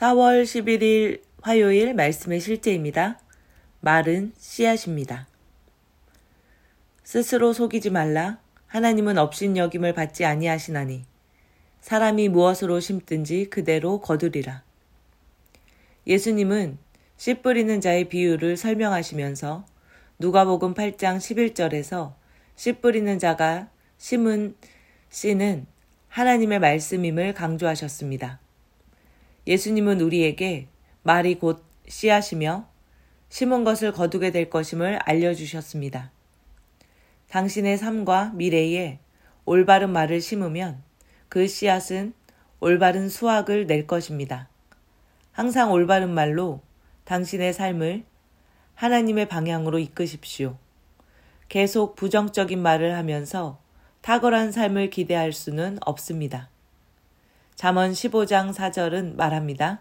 4월 11일 화요일 말씀의 실제입니다. 말은 씨앗입니다. 스스로 속이지 말라. 하나님은 업신여김을 받지 아니하시나니 사람이 무엇으로 심든지 그대로 거두리라. 예수님은 씨 뿌리는 자의 비유를 설명하시면서 누가복음 8장 11절에서 씨 뿌리는 자가 심은 씨는 하나님의 말씀임을 강조하셨습니다. 예수님은 우리에게 말이 곧 씨앗이며 심은 것을 거두게 될 것임을 알려주셨습니다. 당신의 삶과 미래에 올바른 말을 심으면 그 씨앗은 올바른 수확을 낼 것입니다. 항상 올바른 말로 당신의 삶을 하나님의 방향으로 이끄십시오. 계속 부정적인 말을 하면서 탁월한 삶을 기대할 수는 없습니다. 잠언 15장 4절은 말합니다.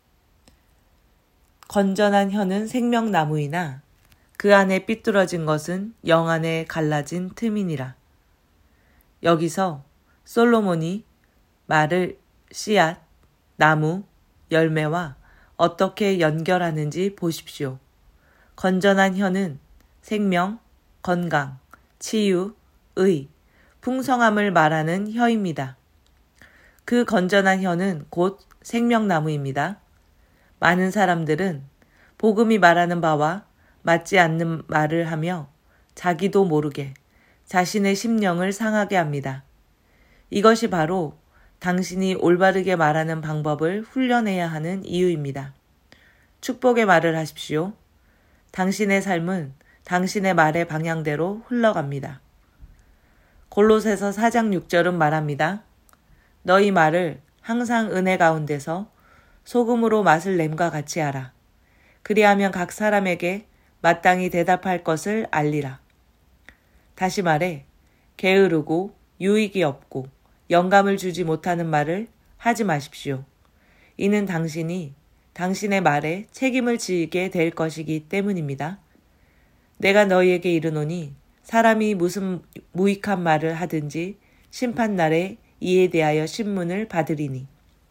건전한 혀는 생명나무이나 그 안에 삐뚤어진 것은 영 안에 갈라진 틈이니라. 여기서 솔로몬이 말을 씨앗, 나무, 열매와 어떻게 연결하는지 보십시오. 건전한 혀는 생명, 건강, 치유, 의, 풍성함을 말하는 혀입니다. 그 건전한 혀는 곧 생명나무입니다. 많은 사람들은 복음이 말하는 바와 맞지 않는 말을 하며 자기도 모르게 자신의 심령을 상하게 합니다. 이것이 바로 당신이 올바르게 말하는 방법을 훈련해야 하는 이유입니다. 축복의 말을 하십시오. 당신의 삶은 당신의 말의 방향대로 흘러갑니다. 골로새서 4장 6절은 말합니다. 너희 말을 항상 은혜 가운데서 소금으로 맛을 냄과 같이 하라. 그리하면 각 사람에게 마땅히 대답할 것을 알리라. 다시 말해 게으르고 유익이 없고 영감을 주지 못하는 말을 하지 마십시오. 이는 당신이 당신의 말에 책임을 지게 될 것이기 때문입니다. 내가 너희에게 이르노니 사람이 무슨 무익한 말을 하든지 심판날에 이에 대하여 신문을 받으리니.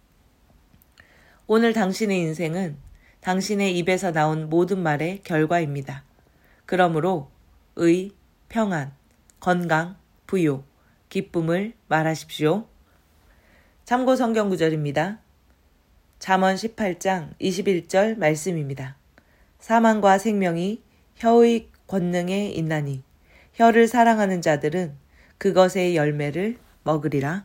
오늘 당신의 인생은 당신의 입에서 나온 모든 말의 결과입니다. 그러므로 의, 평안, 건강, 부요, 기쁨을 말하십시오. 참고 성경 구절입니다. 잠언 18장 21절 말씀입니다. 사망과 생명이 혀의 권능에 있나니 혀를 사랑하는 자들은 그것의 열매를 먹으리라.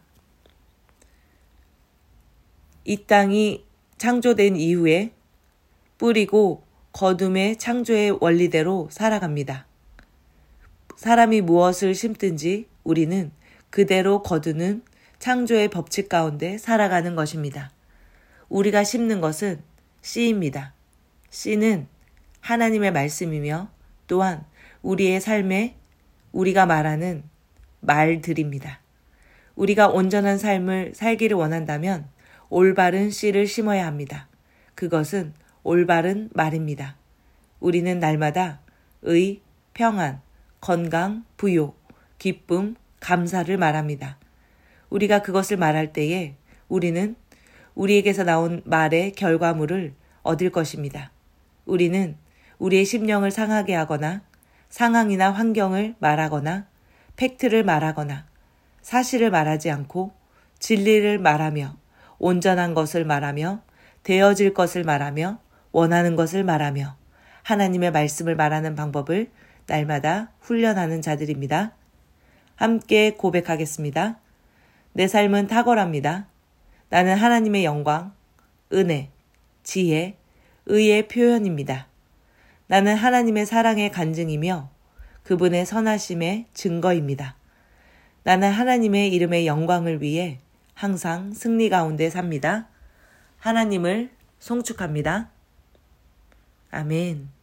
이 땅이 창조된 이후에 뿌리고 거둠의 창조의 원리대로 살아갑니다. 사람이 무엇을 심든지 우리는 그대로 거두는 창조의 법칙 가운데 살아가는 것입니다. 우리가 심는 것은 씨입니다. 씨는 하나님의 말씀이며 또한 우리의 삶에 우리가 말하는 말들입니다. 우리가 온전한 삶을 살기를 원한다면 올바른 씨를 심어야 합니다. 그것은 올바른 말입니다. 우리는 날마다 의, 평안, 건강, 부요, 기쁨, 감사를 말합니다. 우리가 그것을 말할 때에 우리는 우리에게서 나온 말의 결과물을 얻을 것입니다. 우리는 우리의 심령을 상하게 하거나 상황이나 환경을 말하거나 팩트를 말하거나 사실을 말하지 않고 진리를 말하며 온전한 것을 말하며 되어질 것을 말하며 원하는 것을 말하며 하나님의 말씀을 말하는 방법을 날마다 훈련하는 자들입니다. 함께 고백하겠습니다. 내 삶은 탁월합니다. 나는 하나님의 영광, 은혜, 지혜, 의의 표현입니다. 나는 하나님의 사랑의 간증이며 그분의 선하심의 증거입니다. 나는 하나님의 이름의 영광을 위해 항상 승리 가운데 삽니다. 하나님을 송축합니다. 아멘.